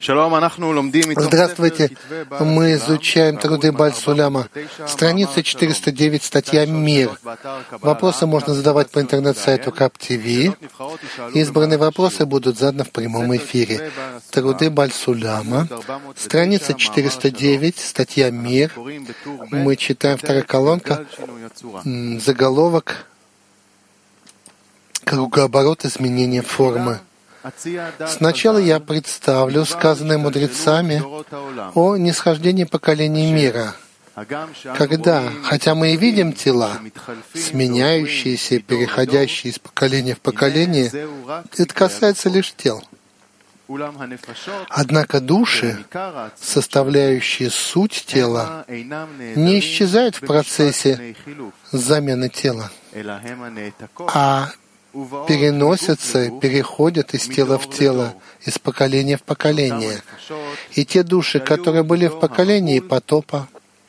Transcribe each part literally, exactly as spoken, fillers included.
Здравствуйте. Мы изучаем труды Баль-Суляма. Страница четыреста девять, статья «Мир». Вопросы можно задавать по интернет-сайту КАП-ТВ. Избранные вопросы будут заданы в прямом эфире. Труды Баль-Суляма. Страница четыреста девять, статья «Мир». Мы читаем вторая колонка. Заголовок «Кругооборот изменения формы». Сначала я представлю сказанное мудрецами о нисхождении поколений мира, когда, хотя мы и видим тела, сменяющиеся и переходящие из поколения в поколение, это касается лишь тел. Однако души, составляющие суть тела, не исчезают в процессе замены тела, а переносятся, переходят из тела в тело, из поколения в поколение. И те души, которые были в поколении потопа,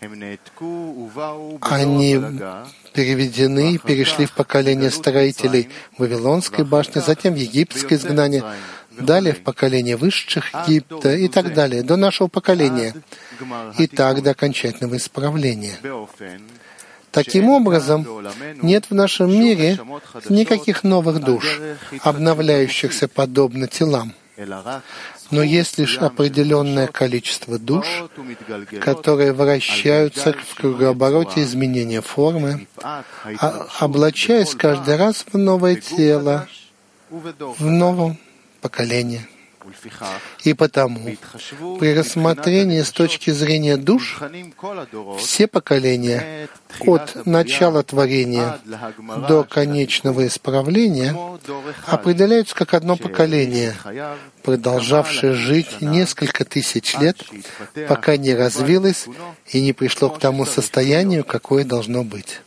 они переведены и перешли в поколение строителей Вавилонской башни, затем в египетское изгнание, далее в поколение высших Египта и так далее, до нашего поколения, и так до окончательного исправления. Таким образом, нет в нашем мире никаких новых душ, обновляющихся подобно телам. Но есть лишь определенное количество душ, которые вращаются в кругообороте изменения формы, облачаясь каждый раз в новое тело, в новом поколении. И потому, при рассмотрении с точки зрения душ, все поколения, от начала творения до конечного исправления, определяются как одно поколение, продолжавшее жить несколько тысяч лет, пока не развилось и не пришло к тому состоянию, какое должно быть.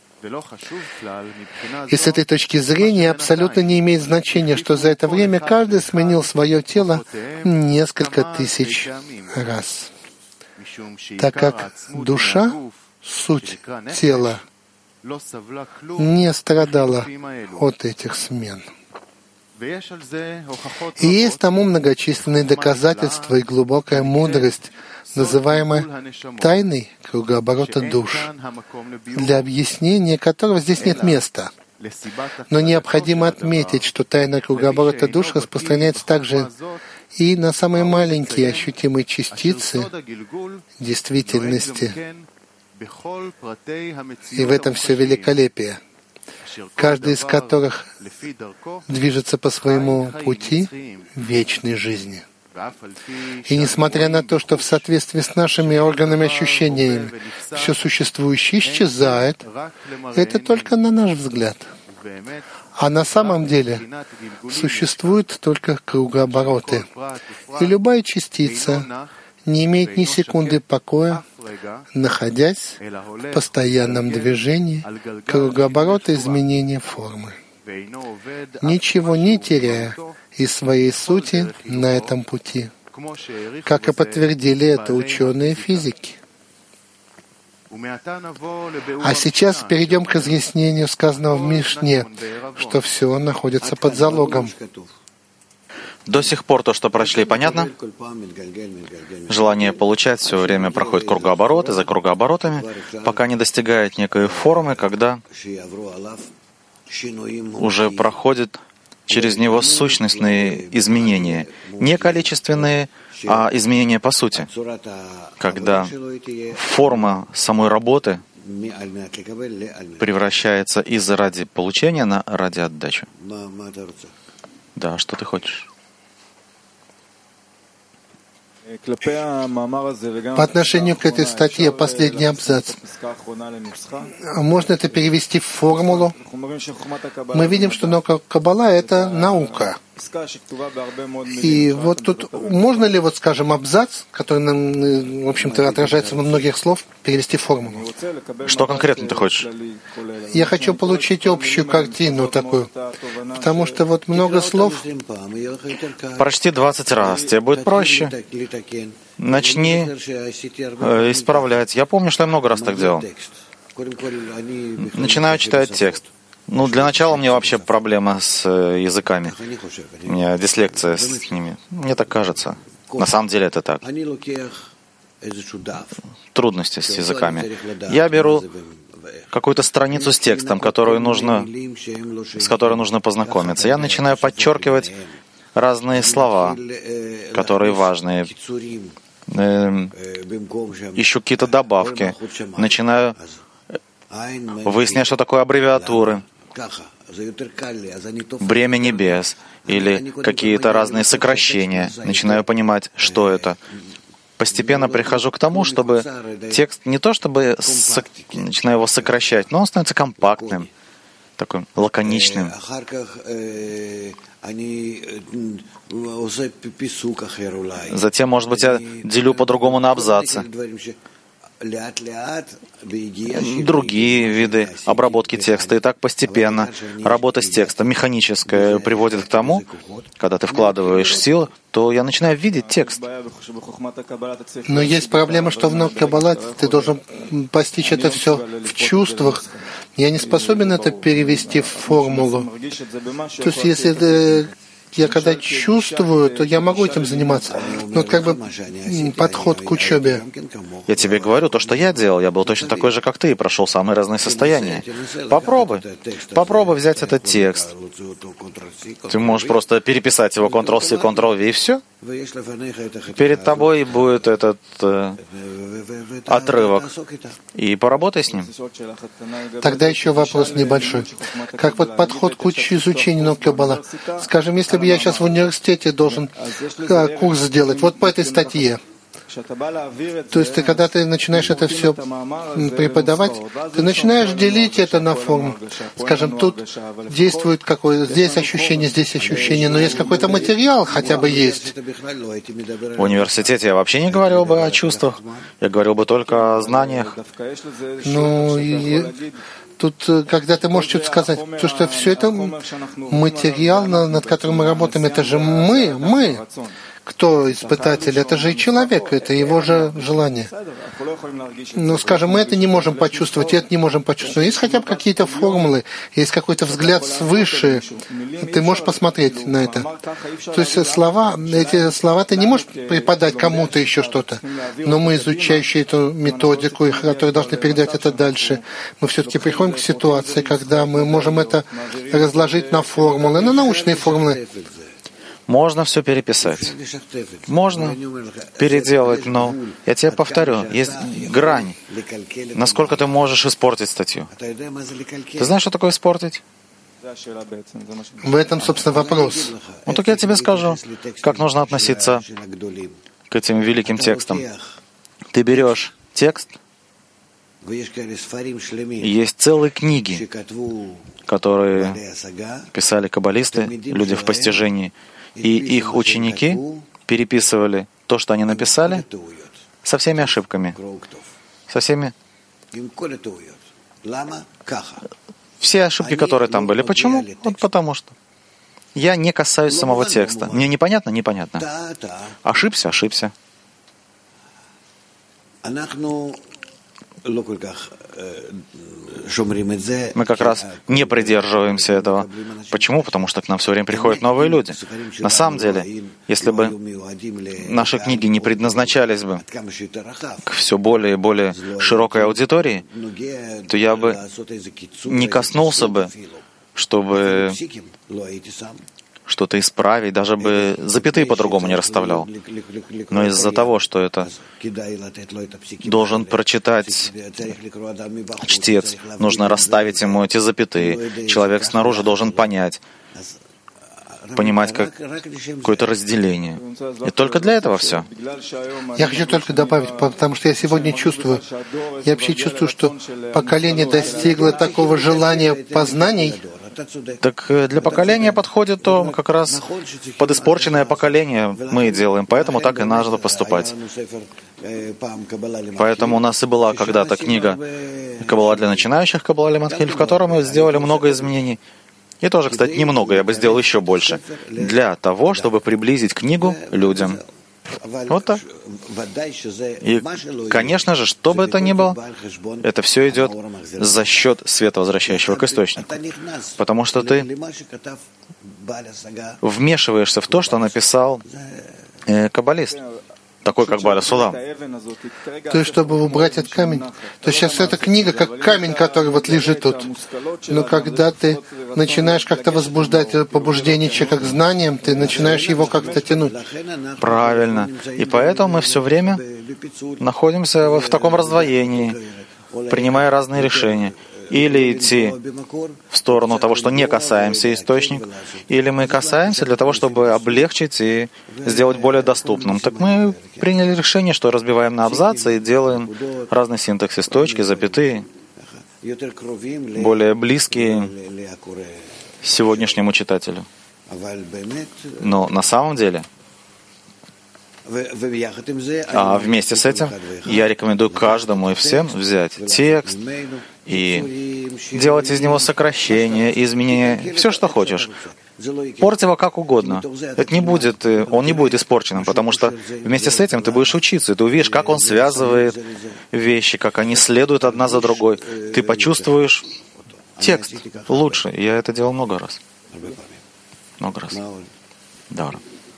И с этой точки зрения абсолютно не имеет значения, что за это время каждый сменил свое тело несколько тысяч раз, так как душа, суть тела, не страдала от этих смен. И есть тому многочисленные доказательства и глубокая мудрость, называемая тайной кругооборота душ, для объяснения которого здесь нет места. Но необходимо отметить, что тайна кругооборота душ распространяется также и на самые маленькие ощутимые частицы действительности. И в этом все великолепие, каждый из которых движется по своему пути вечной жизни. И несмотря на то, что в соответствии с нашими органами ощущениями все существующее исчезает, это только на наш взгляд. А на самом деле существуют только кругообороты. И любая частица не имеет ни секунды покоя, находясь в постоянном движении кругооборота изменения формы, ничего не теряя из своей сути на этом пути, как и подтвердили это ученые физики. А сейчас перейдем к разъяснению сказанного в Мишне, что все находится под залогом. До сих пор то, что прочли, понятно? Желание получать все время проходит кругообороты за кругооборотами, пока не достигает некой формы, когда уже проходит через него сущностные изменения, не количественные, а изменения по сути, когда форма самой работы превращается из ради получения на ради отдачи. Да, что ты хочешь? По отношению к этой статье, последний абзац. Можно это перевести в формулу? Мы видим, что наука Каббала — это наука. И вот тут можно ли, вот скажем, абзац, который, в общем-то, отражается во многих слов, перевести в формулу? Что конкретно ты хочешь? Я хочу получить общую картину такую, потому что вот много слов. Прочти двадцать раз, тебе будет проще. Начни э, исправлять. Я помню, что я много раз так делал. Начинаю читать текст. Ну, для начала у меня вообще проблема с языками. У меня дислексия с ними. Мне так кажется. На самом деле это так. Трудности с языками. Я беру какую-то страницу с текстом, которую нужно, с которой нужно познакомиться. Я начинаю подчеркивать разные слова, которые важные. Ищу какие-то добавки. Начинаю выяснять, что такое аббревиатуры. Бремя небес или какие-то разные сокращения. Начинаю понимать, что это. Постепенно прихожу к тому, чтобы текст не то чтобы со... начинаю его сокращать, но он становится компактным, таким лаконичным. Затем, может быть, я делю по-другому на абзацы. Другие виды обработки текста. И так постепенно работа с текстом, механическая, приводит к тому, когда ты вкладываешь силы, то я начинаю видеть текст. Но есть проблема, что в науке Каббала ты должен постичь это все в чувствах. Я не способен это перевести в формулу. То есть, если я когда чувствую, то я могу этим заниматься. Но вот как бы подход к учебе. Я тебе говорю, то, что я делал, я был точно такой же, как ты, и прошел самые разные состояния. Попробуй. Попробуй взять этот текст. Ты можешь просто переписать его контрол-си, контрол-ви, и все. Перед тобой будет этот э, отрывок. И поработай с ним. Тогда еще вопрос небольшой. Как вот подход к изучению науки Каббала? Скажем, если бы я сейчас в университете должен э, курс сделать, вот по этой статье. То есть, ты, когда ты начинаешь это все преподавать, ты начинаешь делить это на форму. Скажем, тут действует какое здесь ощущение, здесь ощущение, но есть какой-то материал, хотя бы есть. В университете я вообще не говорил бы о чувствах, я говорил бы только о знаниях. Ну, и тут, когда ты можешь что-то сказать, то что все это материал, над которым мы работаем, это же мы, мы. Кто испытатель? Это же и человек, это его же желание. Но, скажем, мы это не можем почувствовать, и это не можем почувствовать. Есть хотя бы какие-то формулы, есть какой-то взгляд свыше. Ты можешь посмотреть на это. То есть слова, эти слова ты не можешь преподать кому-то еще что-то. Но мы, изучающие эту методику, и которые должны передать это дальше, мы все-таки приходим к ситуации, когда мы можем это разложить на формулы, на научные формулы. Можно все переписать. Можно переделать, но я тебе повторю, есть грань. Насколько ты можешь испортить статью? Ты знаешь, что такое испортить? В этом, собственно, вопрос. Ну, так я тебе скажу, как нужно относиться к этим великим текстам. Ты берешь текст, есть целые книги, которые писали каббалисты, люди в постижении, и их ученики переписывали то, что они написали, со всеми ошибками, со всеми... Все ошибки, которые там были. Почему? Вот потому что. Я не касаюсь самого текста. Мне непонятно? Непонятно. Ошибся? Ошибся. Мы как раз не придерживаемся этого. Почему? Потому что к нам все время приходят новые люди. На самом деле, если бы наши книги не предназначались бы к все более и более широкой аудитории, то я бы не коснулся бы, чтобы что-то исправить, даже бы запятые по-другому не расставлял. Но из-за того, что это должен прочитать чтец, нужно расставить ему эти запятые. Человек снаружи должен понять, понимать как какое-то разделение. И только для этого все. Я хочу только добавить, потому что я сегодня чувствую, я вообще чувствую, что поколение достигло такого желания познаний. Так для поколения подходит то как раз под испорченное поколение мы делаем, поэтому так и надо поступать. Поэтому у нас и была когда-то книга «Каббала для начинающих», «Каббала лематхиль», в которой мы сделали много изменений. И тоже, кстати, немного, я бы сделал еще больше. Для того, чтобы приблизить книгу людям. Вот так. И, конечно же, что бы это ни было, это все идет за счет света, возвращающего к источнику. Потому что ты вмешиваешься в то, что написал э, каббалист, такой как Бааля Сулам. То есть, чтобы убрать этот камень. То есть сейчас эта книга как камень, который вот лежит тут. Но когда ты начинаешь как-то возбуждать побуждение человека к знаниям, ты начинаешь его как-то тянуть. Правильно. И поэтому мы все время находимся в таком раздвоении, принимая разные решения. Или идти в сторону того, что не касаемся источника, или мы касаемся для того, чтобы облегчить и сделать более доступным. Так мы приняли решение, что разбиваем на абзацы и делаем разный синтаксис, точки, запятые, более близкие сегодняшнему читателю. Но на самом деле, а вместе с этим я рекомендую каждому и всем взять текст и делать из него сокращения, изменения, все, что хочешь. Порть его как угодно. Это не будет, он не будет испорченным, потому что вместе с этим ты будешь учиться, и ты увидишь, как он связывает вещи, как они следуют одна за другой. Ты почувствуешь текст лучше. Я это делал много раз. Много раз. Да.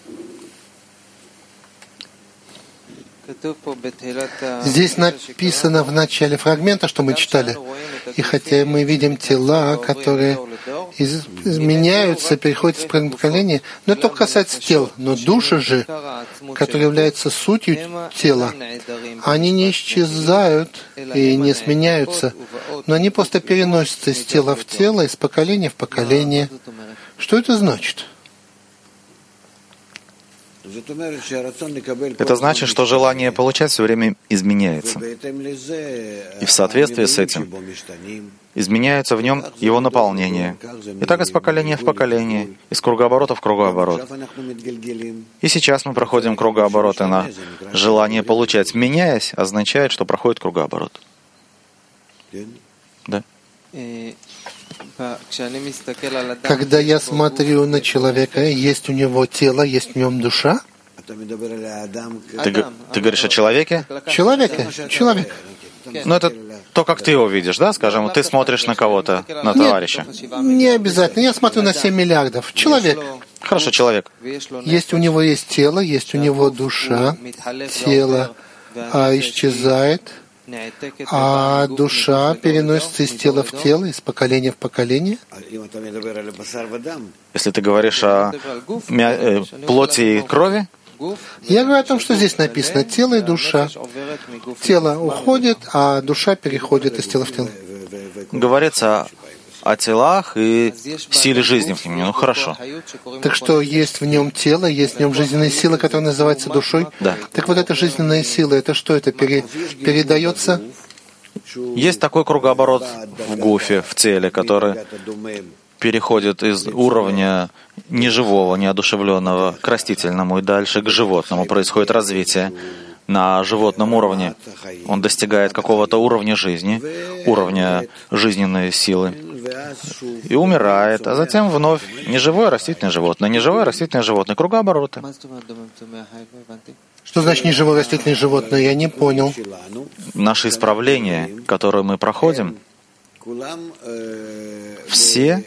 Здесь написано в начале фрагмента, что мы читали. И хотя мы видим тела, которые из- изменяются, переходят из поколения в поколение, но это только касается тел. Но души же, которые являются сутью тела, они не исчезают и не сменяются, но они просто переносятся из тела в тело, из поколения в поколение. Что это значит? Это значит, что желание получать все время изменяется. И в соответствии с этим изменяется в нем его наполнение. И так из поколения в поколение, из кругооборота в кругооборот. И сейчас мы проходим кругообороты на желание получать. Меняясь, означает, что проходит кругооборот. Да? Когда я смотрю на человека, есть у него тело, есть в нем душа? Ты, г- ты говоришь о человеке? Человека, человек. Ну, это то, как ты его видишь, да? Скажем, ты смотришь на кого-то, на товарища. Не обязательно. Я смотрю на семь миллиардов. Человек. Хорошо, человек. Есть у него есть тело, есть у него душа. Тело а, исчезает, а душа переносится из тела в тело, из поколения в поколение. Если ты говоришь о мя- э, плоти и крови, Я говорю о том, что здесь написано тело и душа. Тело уходит, а душа переходит из тела в тело. говорится о телах и силе жизни в нем. Ну, хорошо. Так что есть в нем тело, есть в нем жизненная сила, которая называется душой. Да. Так вот эта жизненная сила, это что? Это пере, передается? Есть такой кругооборот в гуфе, в теле, который переходит из уровня неживого, неодушевленного к растительному и дальше к животному. Происходит развитие на животном уровне. Он достигает какого-то уровня жизни, уровня жизненной силы и умирает, а затем вновь неживое растительное животное, неживое растительное животное, кругообороты. Что значит неживое растительное животное? Я не понял. Наши исправления, которые мы проходим, все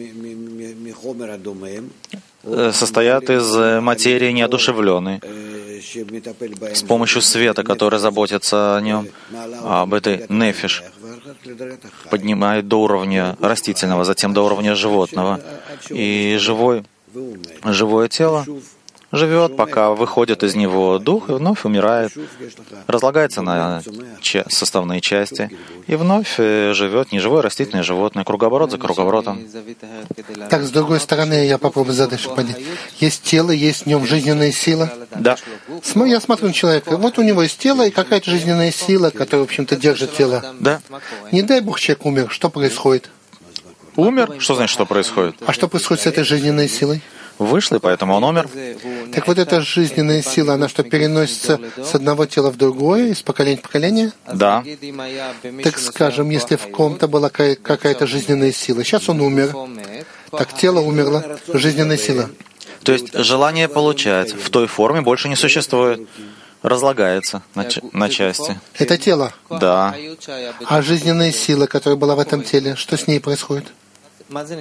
состоят из материи неодушевленной, с помощью света, который заботится о нем, об этой нефиш, поднимает до уровня растительного, затем до уровня животного. И живой, живое тело живет, пока выходит из него дух, и вновь умирает, разлагается на ча- составные части, и вновь живет неживое растительное животное, кругооборот за кругооборотом. Так, с другой стороны, я попробую задальше понять. Есть тело, есть в нем жизненная сила. Да. См- Я смотрю на человека. Вот у него есть тело и какая-то жизненная сила, которая, в общем-то, держит тело. Да. Не дай Бог, человек умер. Что происходит? Умер? Что значит, что происходит? А что происходит с этой жизненной силой? Вышел, и поэтому он умер. Так вот эта жизненная сила, она что, переносится с одного тела в другое, из поколения в поколение? Да. Так скажем, если в ком-то была ка- какая-то жизненная сила, сейчас он умер, так тело умерло, жизненная сила. То есть желание получать в той форме больше не существует. Разлагается на, ч- на части. Это тело. Да. А жизненная сила, которая была в этом теле, что с ней происходит?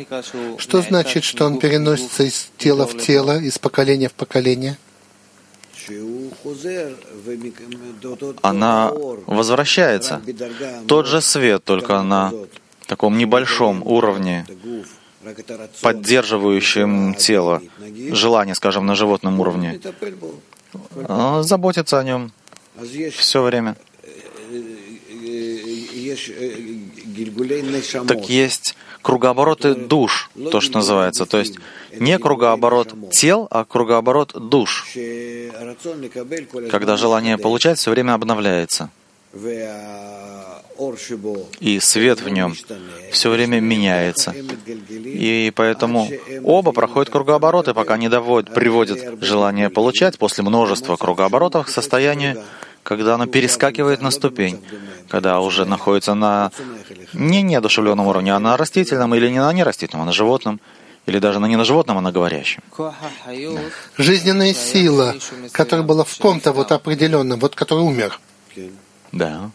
Что значит, что он переносится из тела в тело, из поколения в поколение? она возвращается. Тот же свет, только на таком небольшом уровне, поддерживающем тело, желание, скажем, на животном уровне, заботится о нем все время. Так есть кругообороты душ, то, что называется. То есть не кругооборот тел, а кругооборот душ, когда желание получать все время обновляется. И свет в нем все время меняется. И поэтому оба проходят кругообороты, пока не доводят, приводят желание получать после множества кругооборотов к состоянию, когда оно перескакивает на ступень, когда уже находится на не неодушевленном уровне, а на растительном или не на нерастительном, а на животном, или даже на не на животном, а на говорящем. Жизненная сила, которая была в ком-то вот определенном, вот который умер. Да.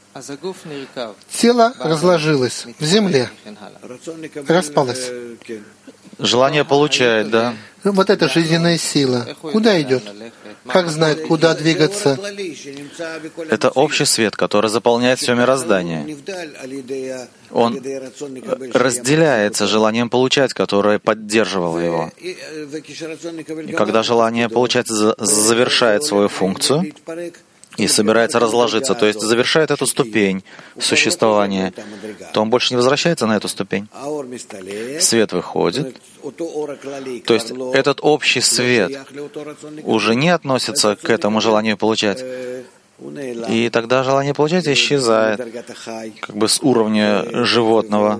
Тело разложилось в земле, распалось. Желание получает, да. Вот эта жизненная сила. Куда идет? Как знает, куда двигаться? Это общий свет, который заполняет все мироздание. Он разделяется желанием получать, которое поддерживало его. И когда желание получать завершает свою функцию и собирается разложиться, то есть завершает эту ступень существования, то он больше не возвращается на эту ступень. Свет выходит. То есть этот общий свет уже не относится к этому желанию получать. И тогда желание получать исчезает, как бы с уровня животного,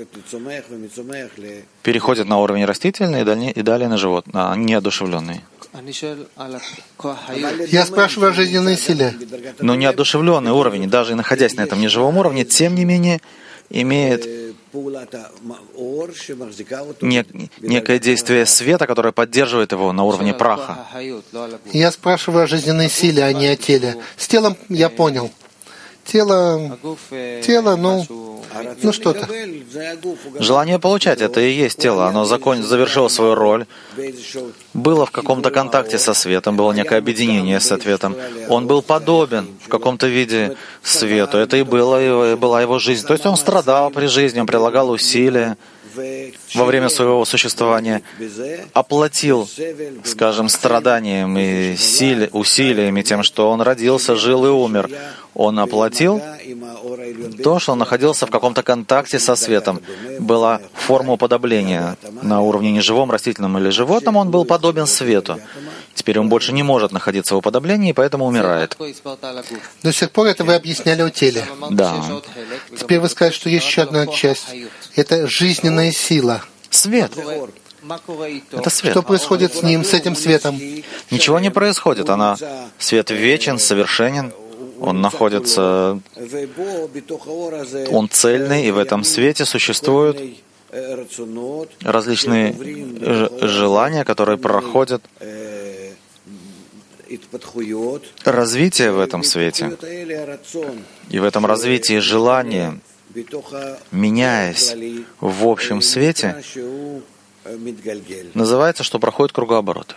переходит на уровень растительный и далее, и далее на животное, неодушевленный. Я спрашиваю о жизненной силе. Но неодушевленный уровень, даже находясь на этом неживом уровне, тем не менее имеет нек- некое действие света, которое поддерживает его на уровне праха. Я спрашиваю о жизненной силе, а не о теле. С телом я понял. Тело, тело, ну, ну что-то. Желание получать — это и есть тело. Оно закон... завершило свою роль, было в каком-то контакте со светом, было некое объединение с светом. Он был подобен в каком-то виде свету. Это и было его, была его жизнь. То есть он страдал при жизни, он прилагал усилия во время своего существования, оплатил, скажем, страданием и силь, усилиями тем, что он родился, жил и умер. Он оплатил то, что он находился в каком-то контакте со светом. Была форма уподобления на уровне неживом, растительном или животном, он был подобен свету. Теперь он больше не может находиться в уподоблении, и поэтому умирает. До сих пор это вы объясняли о теле. Да. Теперь вы скажете, что есть еще одна часть. Это жизненная сила. Свет. Это свет. Что происходит с ним, с этим светом? Ничего не происходит. Она, свет вечен, совершенен. Он находится, он цельный, и в этом свете существуют различные желания, которые проходят развитие в этом свете. И в этом развитии желания, меняясь в общем свете, называется, что проходит кругооборот.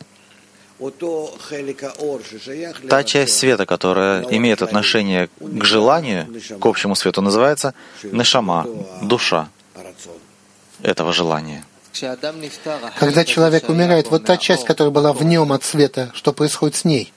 Та часть света, которая имеет отношение к желанию, к общему свету, называется нешама, душа этого желания. Когда человек умирает, вот та часть, которая была в нем от света, что происходит с ней?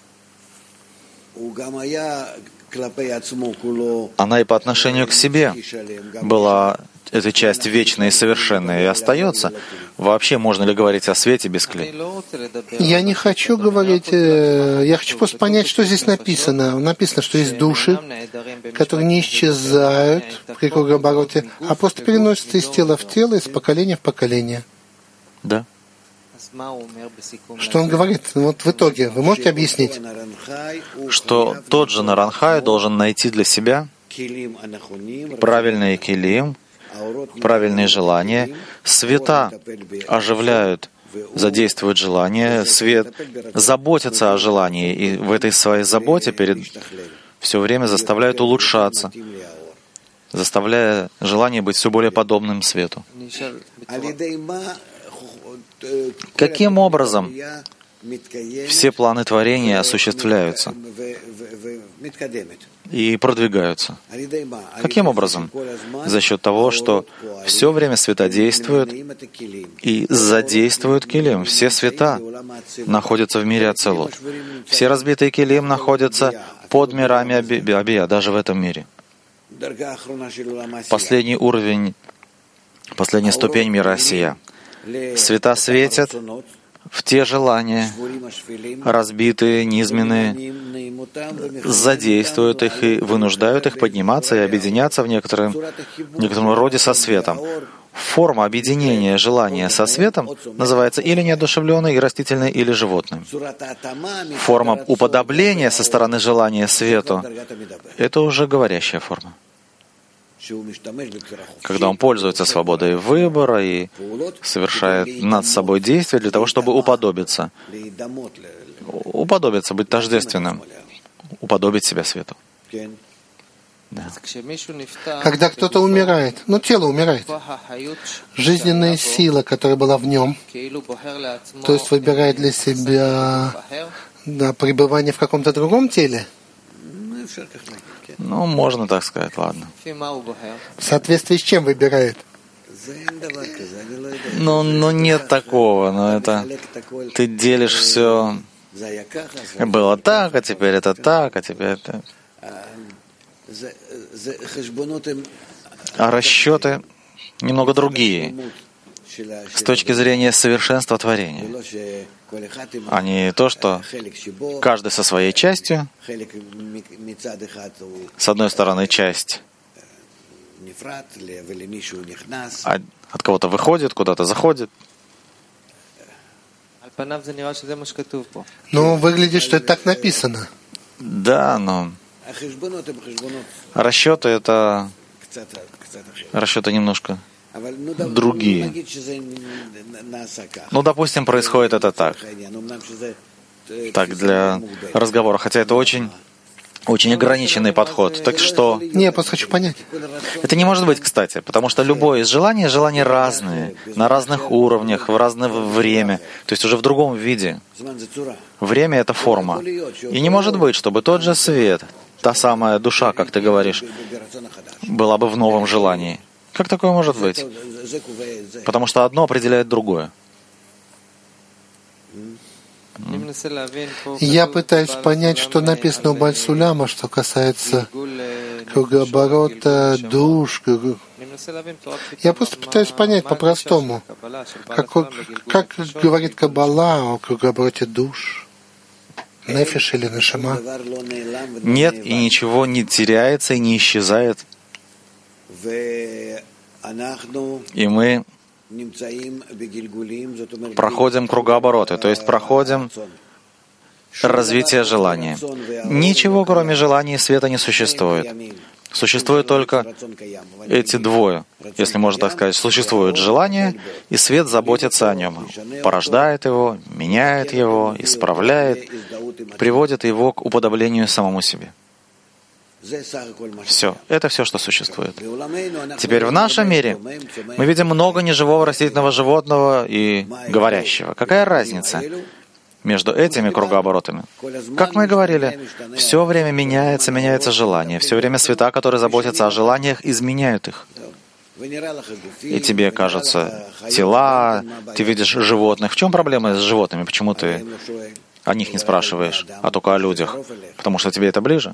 Она и по отношению к себе была эта часть вечная и совершенная, и остается. Вообще, можно ли говорить о свете без клей? Я не хочу говорить, э, я хочу просто понять, что здесь написано. Написано, что есть души, которые не исчезают при кругообороте, а просто переносятся из тела в тело, из поколения в поколение. Да. Что он говорит? Вот в итоге, вы можете объяснить? Что тот же Наранхай должен найти для себя правильный килим, правильные желания. Света оживляют, задействуют желание. Свет заботится о желании, и в этой своей заботе перед все время заставляют улучшаться, заставляя желание быть все более подобным свету. Каким образом все планы творения осуществляются и продвигаются. Каким образом? За счет того, что все время света действуют и задействуют килим. Все света находятся в мире Ацилут. Все разбитые килим находятся под мирами Абия, даже в этом мире. Последний уровень, последняя ступень мира Осия. Света светят в те желания, разбитые, низменные, задействуют их и вынуждают их подниматься и объединяться в некотором, в некотором роде со светом. Форма объединения желания со светом называется или неодушевленной, и растительной, или животным. Форма уподобления со стороны желания свету — это уже говорящая форма. Когда он пользуется свободой выбора и совершает над собой действия для того, чтобы уподобиться. Уподобиться, быть тождественным. Уподобить себя свету. Да. Когда кто-то умирает, ну тело умирает, жизненная сила, которая была в нем, то есть выбирает для себя да, пребывание в каком-то другом теле, ну, можно так сказать, ладно. В соответствии с чем выбирает? Ну, ну нет такого, но это ты делишь все. Было так, а теперь это так, а теперь это. А расчеты немного другие с точки зрения совершенства творения. А не то, что каждый со своей частью, с одной стороны, часть от кого-то выходит, куда-то заходит. Ну, выглядит, что это так написано. Да, но расчеты — это расчеты немножко другие. Ну, допустим, происходит это так. Так, для разговора. Хотя это очень, очень ограниченный подход. Так что... Не, я просто хочу понять. Это не может быть, кстати, потому что любое из желаний, желания разные, на разных уровнях, в разное время, то есть уже в другом виде. Время — это форма. И не может быть, чтобы тот же свет, та самая душа, как ты говоришь, была бы в новом желании. Как такое может быть? Потому что одно определяет другое. Я пытаюсь понять, что написано у Бальсуляма, что касается кругооборота душ. Я просто пытаюсь понять по-простому, как, как говорит Каббала о кругообороте душ, нефиш или нешама. Нет, и ничего не теряется и не исчезает. И мы проходим кругообороты, то есть проходим развитие желания. Ничего, кроме желания и света, не существует. Существует только эти двое, если можно так сказать. Существует желание, и свет заботится о нем. Порождает его, меняет его, исправляет, приводит его к уподоблению самому себе. Все. Это все, что существует. Теперь в нашем мире мы видим много неживого растительного животного и говорящего. Какая разница между этими кругооборотами? Как мы и говорили, все время меняется, меняется желание. Все время света, которые заботятся о желаниях, изменяют их. И тебе кажутся тела, ты видишь животных. В чем проблема с животными? Почему ты о них не спрашиваешь, а только о людях? Потому что тебе это ближе?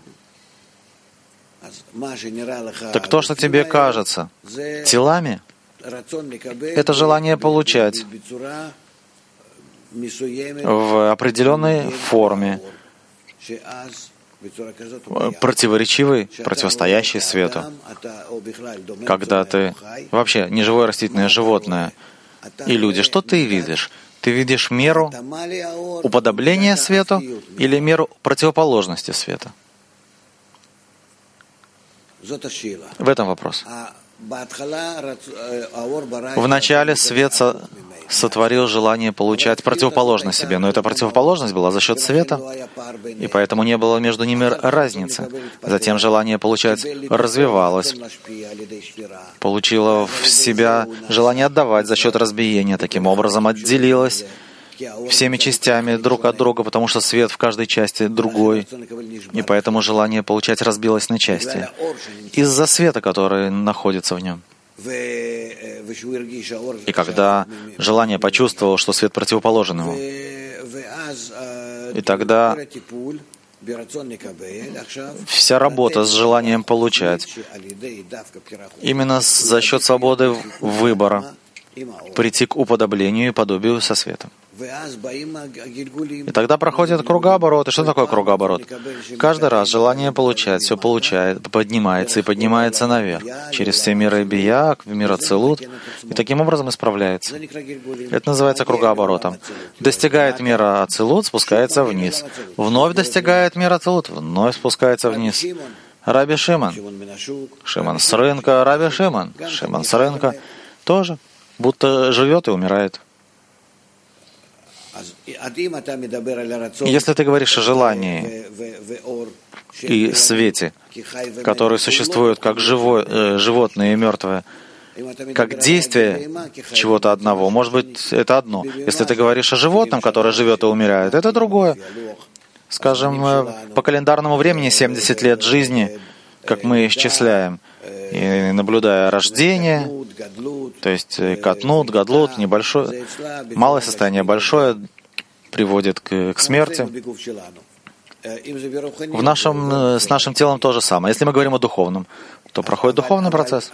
Так то, что тебе кажется телами, это желание получать в определенной форме, противоречивый, противостоящий свету. Когда ты вообще неживое растительное животное и люди, что ты видишь? Ты видишь меру уподобления свету или меру противоположности света? В этом вопрос. Вначале свет со- сотворил желание получать противоположность себе, но эта противоположность была за счет света, и поэтому не было между ними разницы. Затем желание получать развивалось, получило в себя желание отдавать за счет разбиения, таким образом отделилось, всеми частями друг от друга, потому что свет в каждой части другой, и поэтому желание получать разбилось на части из-за света, который находится в нем. И когда желание почувствовало, что свет противоположен ему, и тогда вся работа с желанием получать именно за счет свободы выбора прийти к уподоблению и подобию со светом. И тогда проходит кругооборот. И что такое кругооборот? Каждый раз желание получать все получает, поднимается и поднимается наверх, через все миры Бия, в мир Ацилут, и таким образом исправляется. Это называется кругооборотом. Достигает мира Ацилут, спускается вниз. Вновь достигает мира Ацилут, вновь спускается вниз. Раби Шимон. Шимон с рынка, Раби Шимон. Шимон с рынка тоже. Будто живет и умирает. Если ты говоришь о желании и свете, которые существуют как живое, э, животные и мертвые, как действие чего-то одного, может быть, это одно. Если ты говоришь о животном, которое живет и умирает, это другое. Скажем, по календарному времени семьдесят лет жизни, как мы исчисляем, и наблюдая рождение, то есть катнут, гадлут, небольшое, малое состояние, большое приводит к, к смерти. В нашем, с нашим телом то же самое. Если мы говорим о духовном, то проходит духовный процесс.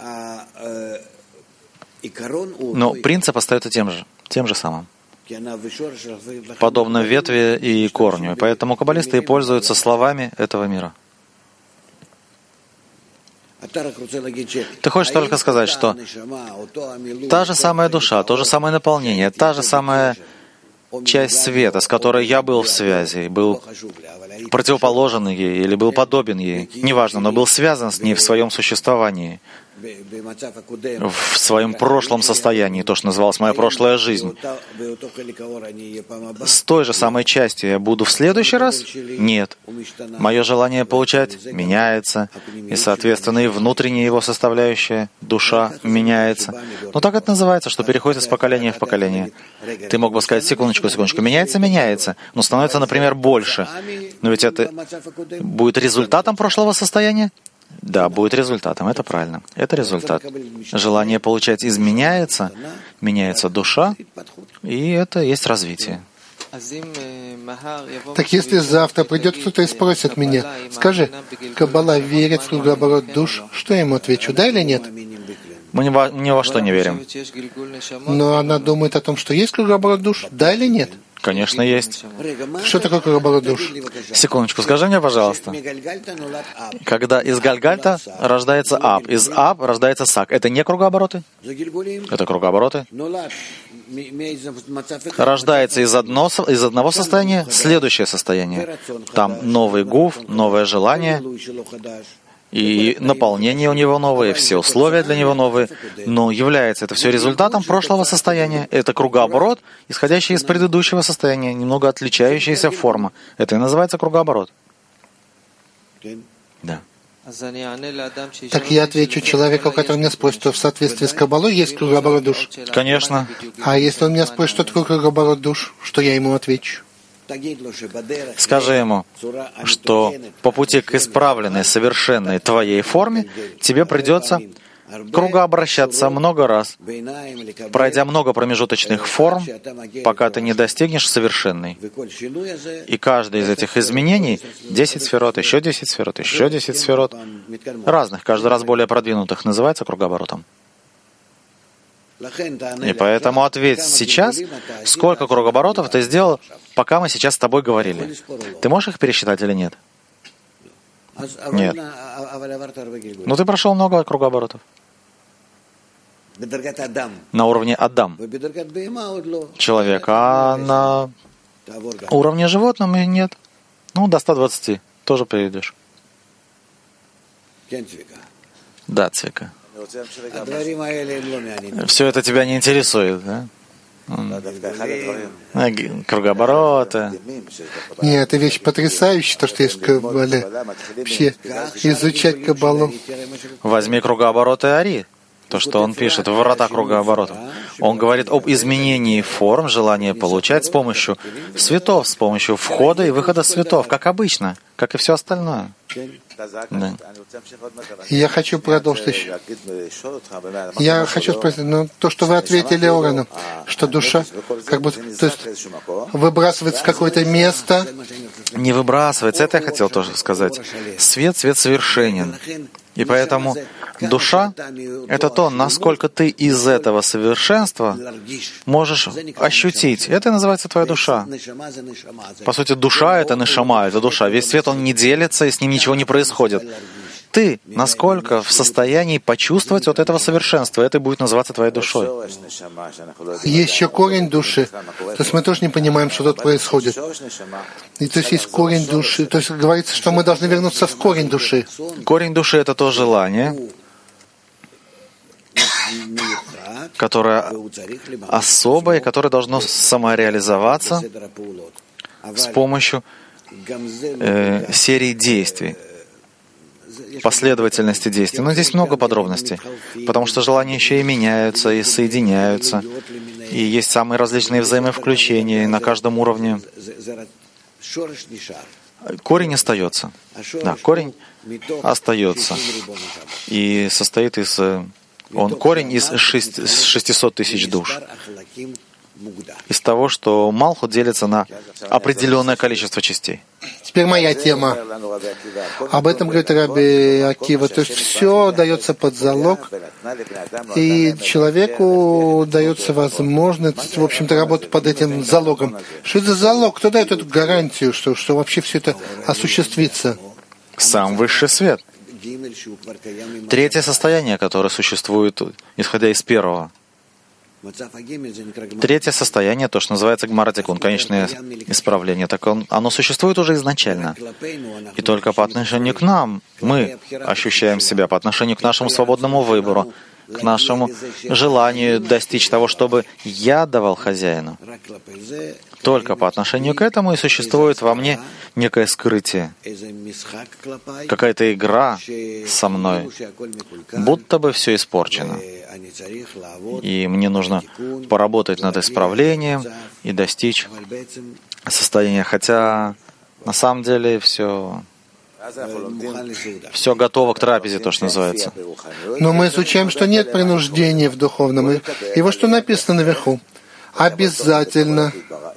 Но принцип остается тем же, тем же самым. Подобно ветви и корню. Поэтому каббалисты и пользуются словами этого мира. Ты хочешь только сказать, что та же самая душа, то же самое наполнение, та же самая часть света, с которой я был в связи, был противоположен ей или был подобен ей, неважно, но был связан с ней в своем существовании, в своем прошлом состоянии, то, что называлось «моя прошлая жизнь». С той же самой частью я буду в следующий раз? Нет. Мое желание получать меняется, и, соответственно, и внутренняя его составляющая, душа, меняется. Но так это называется, что переходит из поколения в поколение. Ты мог бы сказать, секундочку, секундочку, меняется, меняется, но становится, например, больше. Но ведь это будет результатом прошлого состояния? Да, будет результатом, это правильно. Это результат. Желание получать изменяется, меняется душа, и это есть развитие. Так если завтра придет кто-то и спросит меня, скажи, Каббала верит в кругооборот душ, что я ему отвечу, да или нет? Мы ни во, ни во что не верим. Но она думает о том, что есть кругооборот душ, да или нет? Конечно, есть. Что такое кругооборот душ? Секундочку, скажи мне, пожалуйста. Когда из Гальгальта рождается Аб, из Аб рождается Сак, это не кругообороты? Это кругообороты. Рождается из, одно, из одного состояния следующее состояние. Там новый гуф, новое желание, и наполнение у него новое, все условия для него новые, но является это все результатом прошлого состояния. Это кругооборот, исходящий из предыдущего состояния, немного отличающаяся форма. Это и называется кругооборот. Да. Так я отвечу человеку, который меня спросит, что в соответствии с Каббалой есть кругооборот душ? Конечно. А если он меня спросит, что такое кругооборот душ, что я ему отвечу? Скажи ему, что по пути к исправленной, совершенной твоей форме тебе придется кругообращаться много раз, пройдя много промежуточных форм, пока ты не достигнешь совершенной. И каждый из этих изменений, десять сферот, еще десять сферот, еще десять сферот, разных, каждый раз более продвинутых, называется кругооборотом. И поэтому ответь сейчас, сколько кругооборотов ты сделал, пока мы сейчас с тобой говорили. Ты можешь их пересчитать или нет? Нет. Но ты прошел много кругооборотов. На уровне Адам. Человек, а на уровне животного нет. Ну, до ста двадцати тоже перейдешь. Да, Цвика. Все это тебя не интересует, да? Кругообороты. Нет, это вещь потрясающая, то, что есть в Каббале. Вообще, изучать Каббалу. Возьми кругообороты Ари. то, что он пишет в «Врата кругооборота». Он говорит об изменении форм, желания получать с помощью светов, с помощью входа и выхода светов, как обычно, как и все остальное. Да. Я хочу продолжить еще. Я хочу спросить, ну, то, что вы ответили Орану, что душа как бы, то есть, выбрасывается в какое-то место. Не выбрасывается, это я хотел тоже сказать. Свет, свет совершенен. И поэтому душа — это то, насколько ты из этого совершенства можешь ощутить. Это и называется твоя душа. По сути, душа — это нешама, это душа. Весь свет, он не делится, и с ним ничего не происходит. Ты насколько в состоянии почувствовать от этого совершенства, это будет называться твоей душой. Есть еще корень души. То есть мы тоже не понимаем, что тут происходит. И то есть есть корень души. То есть говорится, что мы должны вернуться в корень души. Корень души — это то желание, которое особое, которое должно самореализоваться с помощью э, серии действий, последовательности действий. Но здесь много подробностей, потому что желания еще и меняются, и соединяются, и есть самые различные взаимовключения на каждом уровне. Корень остается. Да, корень остается и состоит из... Он корень из шестисот тысяч душ. Из того, что Малхут делится на определенное количество частей. Теперь моя тема. Об этом говорит Раби Акива. То есть все дается под залог, и человеку дается возможность, в общем-то, работать под этим залогом. Что это за залог? Кто дает эту гарантию, что, что вообще все это осуществится? Сам высший свет. Третье состояние, которое существует, исходя из первого. Третье состояние, то, что называется гмаратикун, конечное исправление, так он, оно существует уже изначально. И только по отношению к нам мы ощущаем себя, по отношению к нашему свободному выбору, к нашему желанию достичь того, чтобы я давал хозяину. Только по отношению к этому и существует во мне некое скрытие, какая-то игра со мной, будто бы все испорчено. И мне нужно поработать над исправлением и достичь состояния. Хотя на самом деле все... Все готово к трапезе, то, что называется. Но мы изучаем, что нет принуждения в духовном. И вот что написано наверху. Обязательно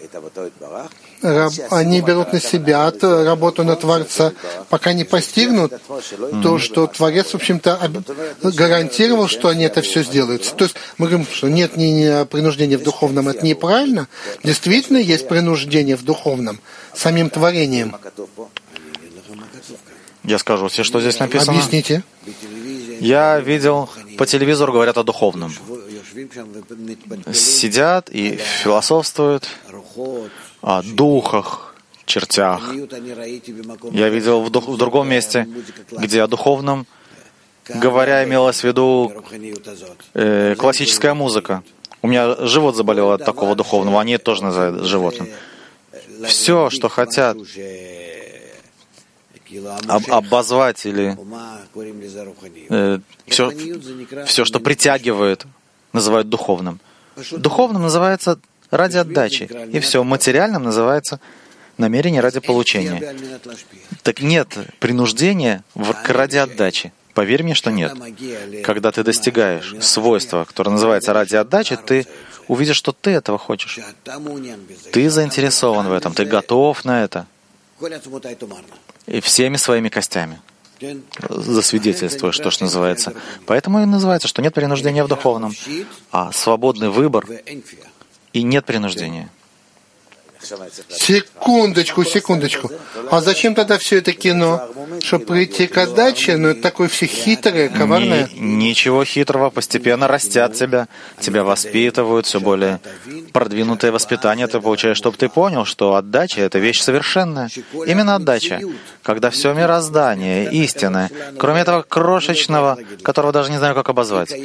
они берут на себя работу на Творца, пока не постигнут то, что Творец, в общем-то, гарантировал, что они это все сделают. То есть мы говорим, что нет ни принуждения в духовном, это неправильно. Действительно есть принуждение в духовном, самим творением. Я скажу все, что здесь написано. Объясните. Я видел, по телевизору говорят о духовном. Сидят и философствуют о духах, чертях. Я видел в, дух, в другом месте, где о духовном, говоря, имелось в виду э, классическая музыка. У меня живот заболел от такого духовного, они это тоже называют животным. Все, что хотят об, обозвать или э, все, все, что притягивает, называют духовным. Духовным называется ради отдачи, и все. Материальным называется намерение ради получения. Так нет принуждения в, ради отдачи. Поверь мне, что нет. Когда ты достигаешь свойства, которое называется ради отдачи, ты увидишь, что ты этого хочешь. Ты заинтересован в этом, ты готов на это. И всеми своими костями засвидетельствуешь то, что называется. Поэтому и называется, что нет принуждения в духовном, а свободный выбор и нет принуждения. Секундочку, секундочку. А зачем тогда все это кино? Чтобы прийти к отдаче? Ну, это такое все хитрое, коварное. Ни, ничего хитрого. Постепенно растят тебя, тебя воспитывают, все более продвинутое воспитание ты получаешь, чтобы ты понял, что отдача — это вещь совершенная. Именно отдача. Когда все мироздание истинное, кроме этого крошечного, которого даже не знаю, как обозвать,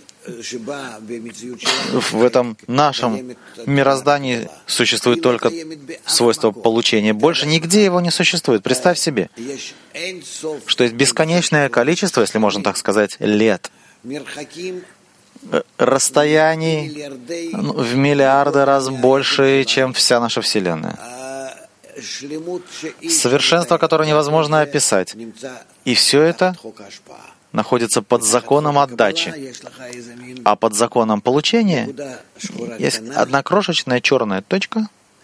в этом нашем мироздании существует только свойство получения. Больше нигде его не существует. Представь себе, что есть бесконечное количество, если можно так сказать, лет, расстояний в миллиарды раз больше, чем вся наша Вселенная. Совершенство, которое невозможно описать. И все это находится под законом отдачи. А под законом получения есть одна крошечная черная точка,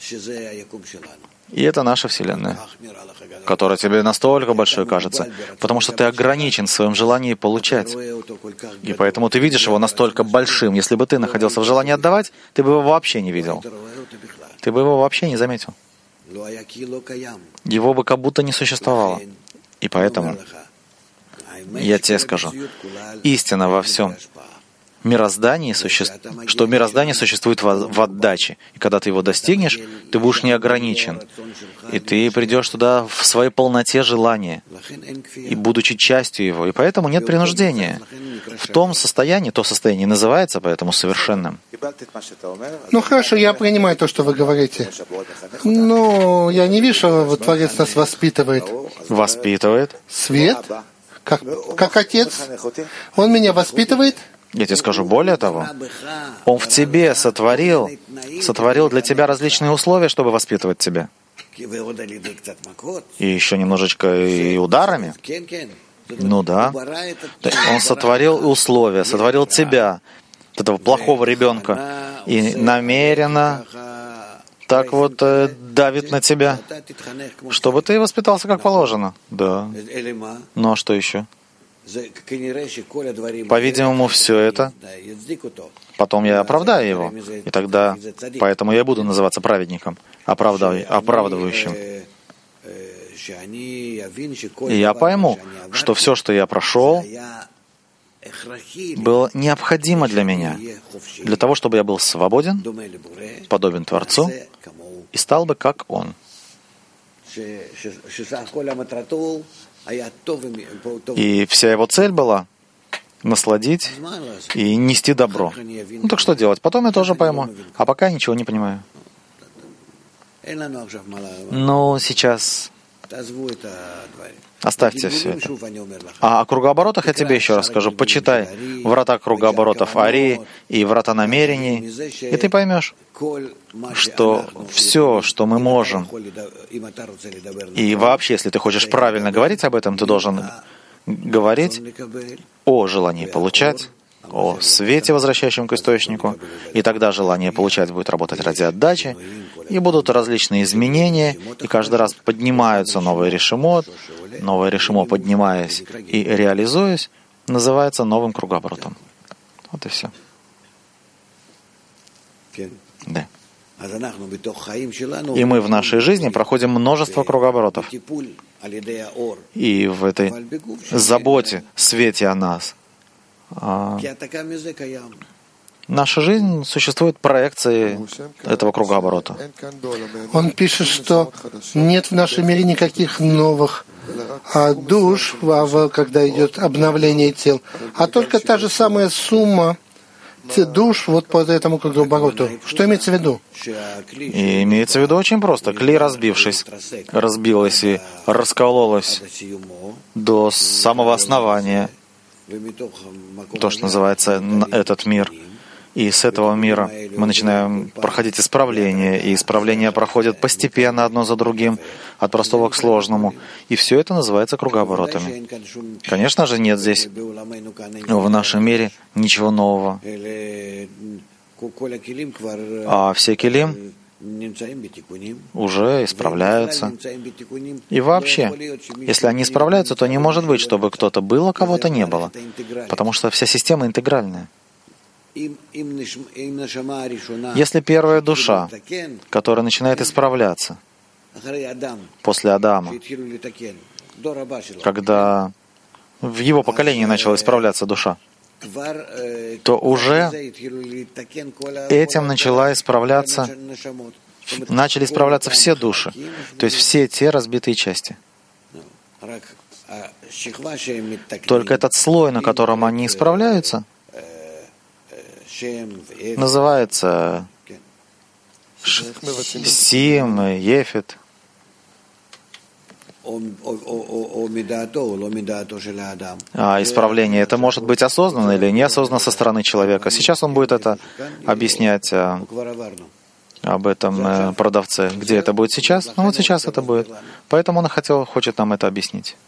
и это наша Вселенная, которая тебе настолько большой кажется, потому что ты ограничен в своем желании получать. И поэтому ты видишь его настолько большим. Если бы ты находился в желании отдавать, ты бы его вообще не видел. Ты бы его вообще не заметил. Его бы как будто не существовало. И поэтому я тебе скажу, истина во всем мироздании, суще... что мироздание существует в отдаче. И когда ты его достигнешь, ты будешь не ограничен. И ты придешь туда в своей полноте желания, и будучи частью его. И поэтому нет принуждения. В том состоянии, то состояние называется поэтому совершенным. Ну хорошо, я принимаю то, что вы говорите. Но я не вижу, что Творец нас воспитывает. Воспитывает? Свет? Как, как отец? Он меня воспитывает? Я тебе скажу более того, Он в тебе сотворил, сотворил для тебя различные условия, чтобы воспитывать тебя. И еще немножечко и ударами. Ну да. Он сотворил условия, сотворил тебя, этого плохого ребенка, и намеренно так вот э, давит на тебя, чтобы ты воспитался как положено. Да. Ну а что еще? По-видимому, все это, потом я оправдаю его, и тогда, поэтому я буду называться праведником, оправдав... оправдывающим. И я пойму, что все, что я прошел, было необходимо для меня, для того, чтобы я был свободен, подобен Творцу, и стал бы как Он. И вся его цель была насладить и нести добро. Ну так что делать? Потом я тоже пойму. А пока я ничего не понимаю. Ну, сейчас оставьте все это. А о кругооборотах я тебе еще раз скажу. Почитай врата кругооборотов Арии и врата намерений, и ты поймешь, что все, что мы можем, и вообще, если ты хочешь правильно говорить об этом, ты должен говорить о желании получать, о свете, возвращающем к источнику, и тогда желание получать будет работать ради отдачи, и будут различные изменения, и каждый раз поднимаются новые решимот, новое решимо, поднимаясь и реализуясь, называется новым кругооборотом. Вот и все. Да. И мы в нашей жизни проходим множество кругооборотов. И в этой заботе, свете о нас, а наша жизнь существует проекцией этого кругооборота. Он пишет, что нет в нашем мире никаких новых а душ, когда идет обновление тел, а только та же самая сумма душ вот по этому кругообороту. Что имеется в виду? И имеется в виду очень просто. Кли, разбившись, разбилась и раскололась до самого основания, то, что называется этот мир. И с этого мира мы начинаем проходить исправление, и исправления проходят постепенно одно за другим, от простого к сложному. И все это называется кругооборотами. Конечно же, нет здесь в нашем мире ничего нового. А все килим уже исправляются. И вообще, если они исправляются, то не может быть, чтобы кто-то был, а кого-то не было. Потому что вся система интегральная. Если первая душа, которая начинает исправляться после Адама, когда в его поколении начала исправляться душа, то уже этим начала исправляться, начали исправляться все души, то есть все те разбитые части. Только этот слой, на котором они исправляются, называется Сим, Ефет. А исправление это может быть осознанно или неосознанно со стороны человека. Сейчас он будет это объяснять а, об этом э, продавце. Где это будет сейчас? Ну вот сейчас это будет. Поэтому он хотел, хочет нам это объяснить.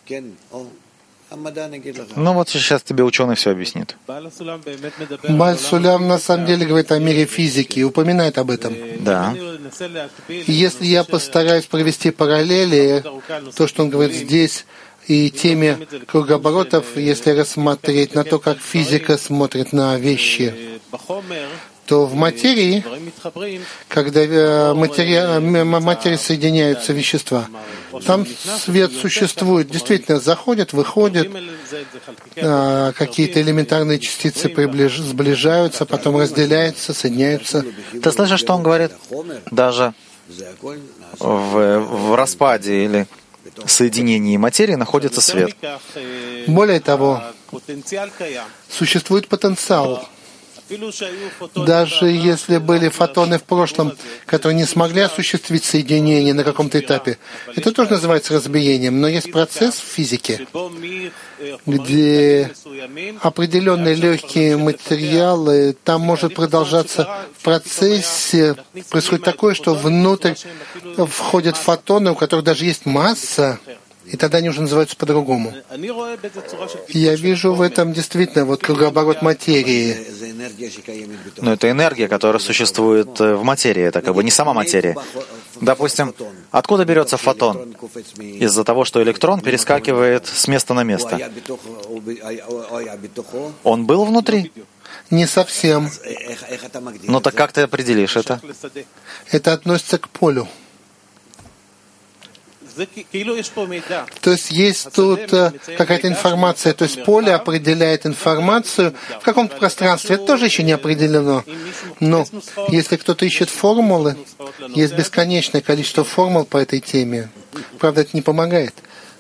Ну вот сейчас тебе ученый все объяснит. Бааль Сулям на самом деле говорит о мире физики и упоминает об этом. Да. Если я постараюсь провести параллели, то, что он говорит здесь, и теме кругооборотов, если рассмотреть на то, как физика смотрит на вещи, то в материи, когда материя, материи соединяются вещества, там свет существует, действительно заходит, выходит, какие-то элементарные частицы приближ... сближаются, потом разделяются, соединяются. Ты слышишь, что он говорит? Даже в, в распаде или соединении материи находится свет. Более того, существует потенциал. Даже если были фотоны в прошлом, которые не смогли осуществить соединение на каком-то этапе, это тоже называется разбиением. Но есть процесс в физике, где определенные легкие материалы, там может продолжаться в процессе, происходит такое, что внутрь входят фотоны, у которых даже есть масса, и тогда они уже называются по-другому. Я вижу в этом действительно вот кругооборот материи. Но это энергия, которая существует в материи, это как бы не сама материя. Допустим, откуда берется фотон? Из-за того, что электрон перескакивает с места на место. Он был внутри? Не совсем. Ну так как ты определишь это? Это относится к полю. То есть есть тут э, какая-то информация, то есть поле определяет информацию в каком-то пространстве. Это тоже еще не определено. Но если кто-то ищет формулы, есть бесконечное количество формул по этой теме. Правда, это не помогает.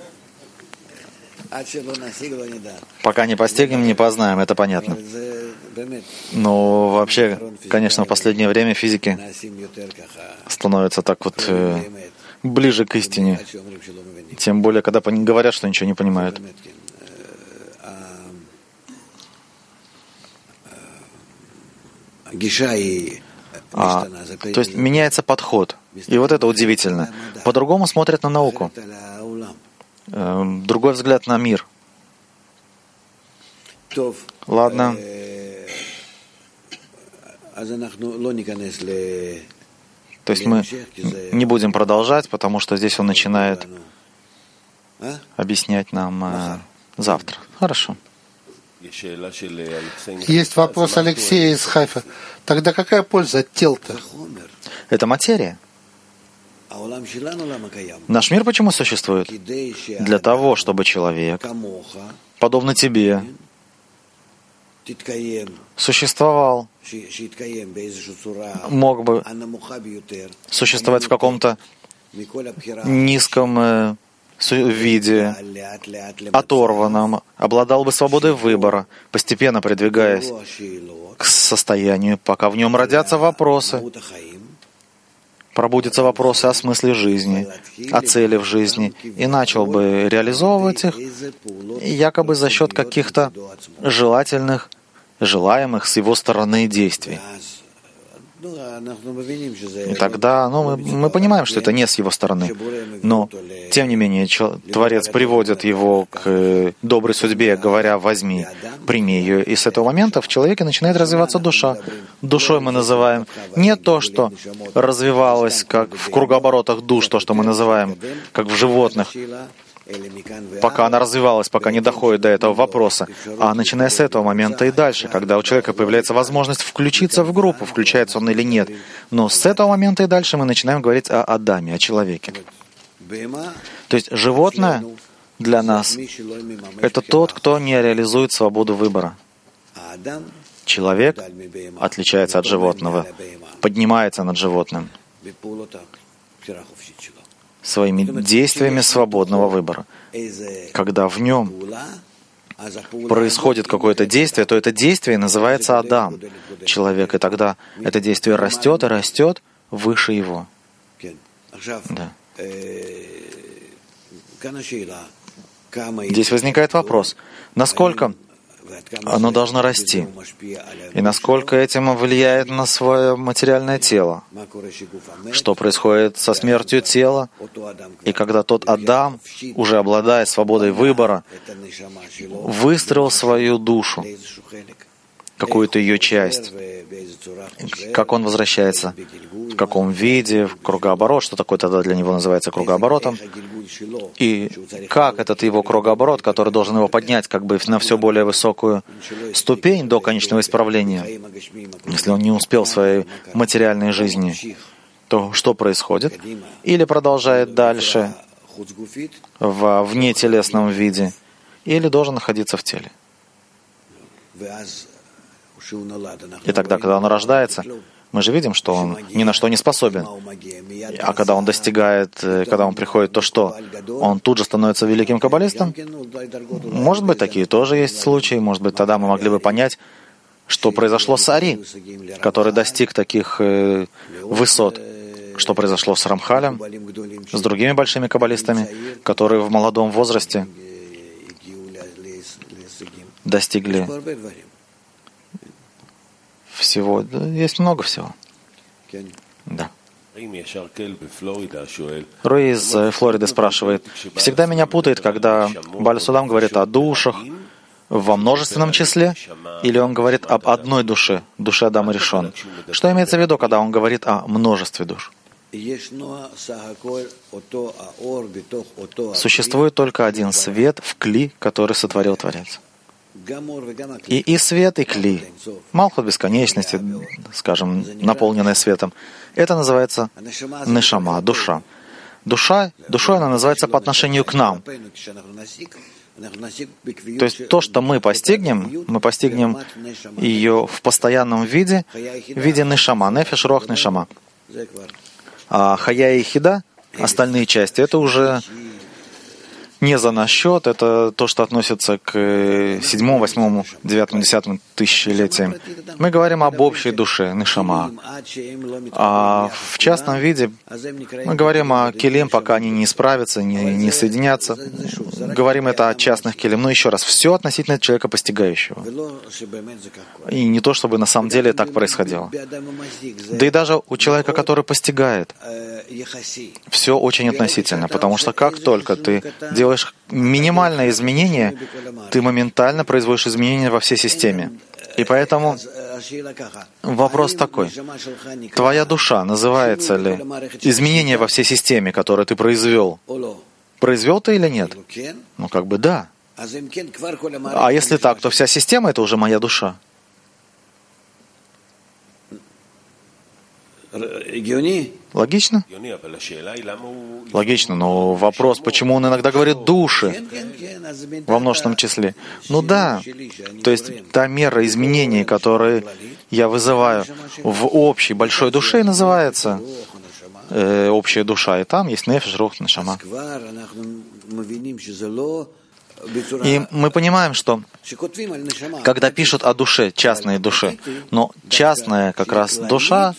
Пока не постигнем, не познаем, это понятно. Но вообще, конечно, в последнее время физики становятся так вот э, ближе к истине. Тем более, когда говорят, что ничего не понимают. А, то есть меняется подход. И вот это удивительно. По-другому смотрят на науку. Другой взгляд на мир. Ладно. То есть мы не будем продолжать, потому что здесь он начинает объяснять нам э, завтра. Хорошо. Есть вопрос Алексея из Хайфа. Тогда какая польза от тел-то? Это материя. Наш мир почему существует? Для того, чтобы человек, подобно тебе, существовал, мог бы существовать в каком-то низком э, виде, оторванном, обладал бы свободой выбора, постепенно продвигаясь к состоянию, пока в нем родятся вопросы, пробудятся вопросы о смысле жизни, о цели в жизни, и начал бы реализовывать их якобы за счет каких-то желательных, желаемых с его стороны действий. И тогда ну, мы, мы понимаем, что это не с его стороны. Но, тем не менее, Творец приводит его к э, доброй судьбе, говоря, возьми, прими ее. И с этого момента в человеке начинает развиваться душа. Душой мы называем не то, что развивалось, как в кругооборотах душ, то, что мы называем, как в животных, пока она развивалась, пока не доходит до этого вопроса, а начиная с этого момента и дальше, когда у человека появляется возможность включиться в группу, включается он или нет. Но с этого момента и дальше мы начинаем говорить о Адаме, о человеке. То есть животное для нас — это тот, кто не реализует свободу выбора. Человек отличается от животного, поднимается над животным своими действиями свободного выбора. Когда в нем происходит какое-то действие, то это действие называется Адам, человек, и тогда это действие растет и растет выше его. Да. Здесь возникает вопрос, насколько оно должно расти, и насколько этим влияет на свое материальное тело, что происходит со смертью тела, и когда тот Адам, уже обладая свободой выбора, выстроил свою душу, какую-то ее часть, как он возвращается, в каком виде, в кругооборот, что такое тогда для него называется кругооборотом, и как этот его кругооборот, который должен его поднять как бы на все более высокую ступень до конечного исправления, если он не успел в своей материальной жизни, то что происходит? Или продолжает дальше в внетелесном виде, или должен находиться в теле. И тогда, когда он рождается, мы же видим, что он ни на что не способен. А когда он достигает, когда он приходит, то что? Он тут же становится великим каббалистом? Может быть, такие тоже есть случаи. Может быть, тогда мы могли бы понять, что произошло с Ари, который достиг таких высот. Что произошло с Рамхалем, с другими большими каббалистами, которые в молодом возрасте достигли всего. Да, есть много всего. Да. Руи из Флориды спрашивает, всегда меня путает, когда Бааль Судам говорит о душах во множественном числе, или он говорит об одной душе, душе Адама Ришон. Что имеется в виду, когда он говорит о множестве душ? Существует только один свет в кли, который сотворил Творец. И, и свет, и кли, Малхут бесконечности, скажем, наполненная светом, это называется нешама, душа. Душа, душой она называется по отношению к нам. То есть то, что мы постигнем, мы постигнем ее в постоянном виде, в виде нешама, нефеш, рох, нешама. А хая и хида, остальные части, это уже не за наш счет, это то, что относится к седьмому, восьмому, девятому, десятому тысячелетиям. Мы говорим об общей душе, нешама. А в частном виде мы говорим о келим, пока они не исправятся, не, не соединятся. Говорим это о частных келим. Но еще раз, все относительно человека постигающего. И не то, чтобы на самом деле так происходило. Да и даже у человека, который постигает, все очень относительно, потому что как только ты делаешь делаешь минимальное изменение, ты моментально производишь изменения во всей системе. И поэтому вопрос такой. Твоя душа называется ли изменение во всей системе, которое ты произвел? Произвел ты или нет? Ну, как бы да. А если так, то вся система — это уже моя душа. Логично? Логично, но вопрос, почему он иногда говорит «души» во множественном числе? Ну да, то есть та мера изменений, которые я вызываю в общей большой душе, называется э, общая душа, и там есть нефеш, рух, нешама. И мы понимаем, что когда пишут о душе, частной душе, но частная как раз душа,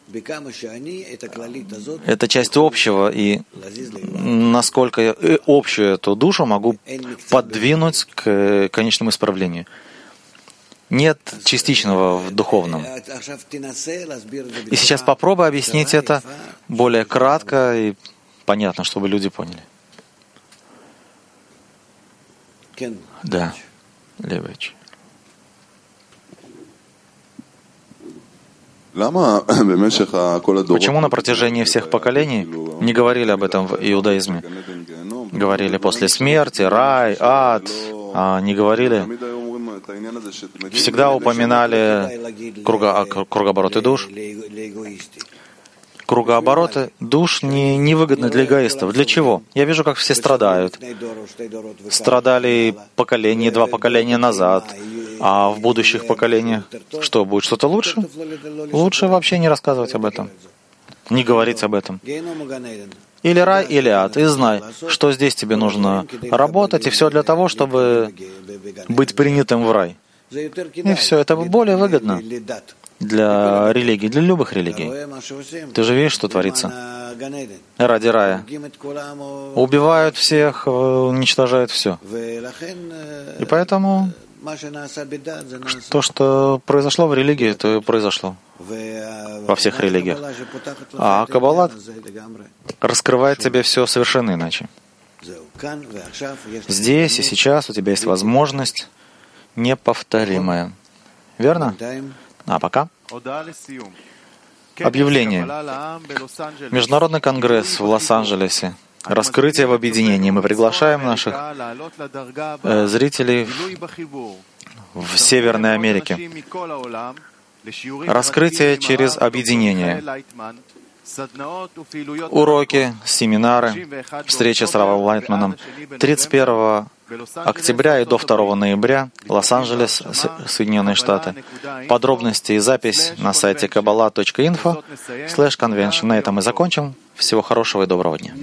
это часть общего, и насколько я общую эту душу могу подвинуть к конечному исправлению. Нет частичного в духовном. И сейчас попробуй объяснить это более кратко и понятно, чтобы люди поняли. Да, Левич. Почему на протяжении всех поколений не говорили об этом в иудаизме? Говорили после смерти, рай, ад, а не говорили. Всегда упоминали круго, кругообороты душ. Кругообороты душ не, невыгодны для эгоистов. Для чего? Я вижу, как все страдают. Страдали поколение, два поколения назад. А в будущих поколениях что, будет что-то лучше? Лучше вообще не рассказывать об этом. Не говорить об этом. Или рай, или ад. И знай, что здесь тебе нужно работать, и все для того, чтобы быть принятым в рай. И все, это более выгодно. для религий, для любых религий. Ты же видишь, что творится ради рая. Убивают всех, уничтожают все. И поэтому то, что произошло в религии, то и произошло во всех религиях. А Каббала раскрывает тебе все совершенно иначе. Здесь и сейчас у тебя есть возможность неповторимая. Верно? А пока. Объявление. Международный конгресс в Лос-Анджелесе. Раскрытие в объединении. Мы приглашаем наших э, зрителей в, в Северной Америке. Раскрытие через объединение. Уроки, семинары, встреча с Равом Лайтманом тридцать первого октября и до второго ноября, Лос-Анджелес, Соединенные Штаты. Подробности и запись на сайте каббала точка инфо слэш конвеншн. На этом мы закончим. Всего хорошего и доброго дня.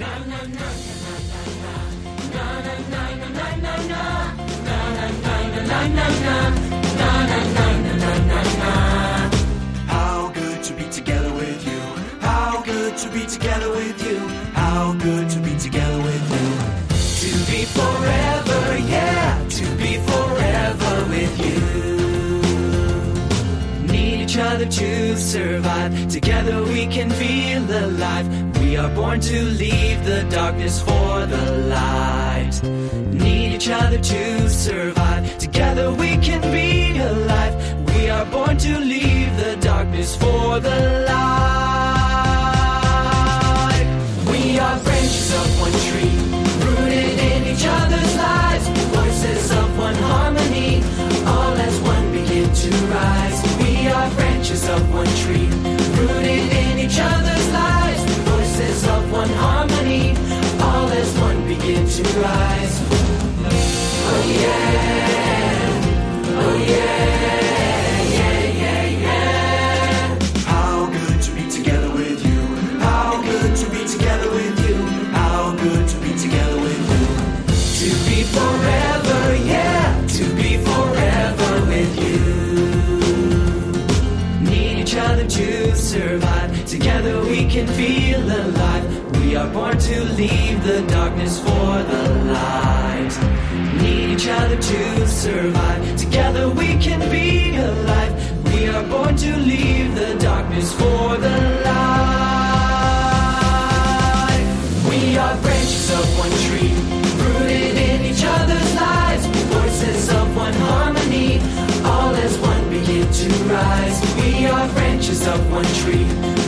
To be together with you, how good to be together with you. To be forever, yeah, to be forever with you. Need each other to survive, together we can feel alive. We are born to leave the darkness for the light. Need each other to survive, together we can be alive. We are born to leave the darkness for the light. We are branches of one tree, rooted in each other's lives, voices of one harmony, all as one begin to rise. We are branches of one tree, rooted in each other's lives, voices of one harmony, all as one begin to rise. Oh yeah, oh yeah. Forever, yeah, to be forever with you. Need each other to survive, together we can feel alive. We are born to leave the darkness for the light. Need each other to survive, together we can be alive. We are born to leave the darkness for the light. We are branches of one tree, rooted in each other's lives, voices of one harmony, all as one begin to rise. We are branches of one tree,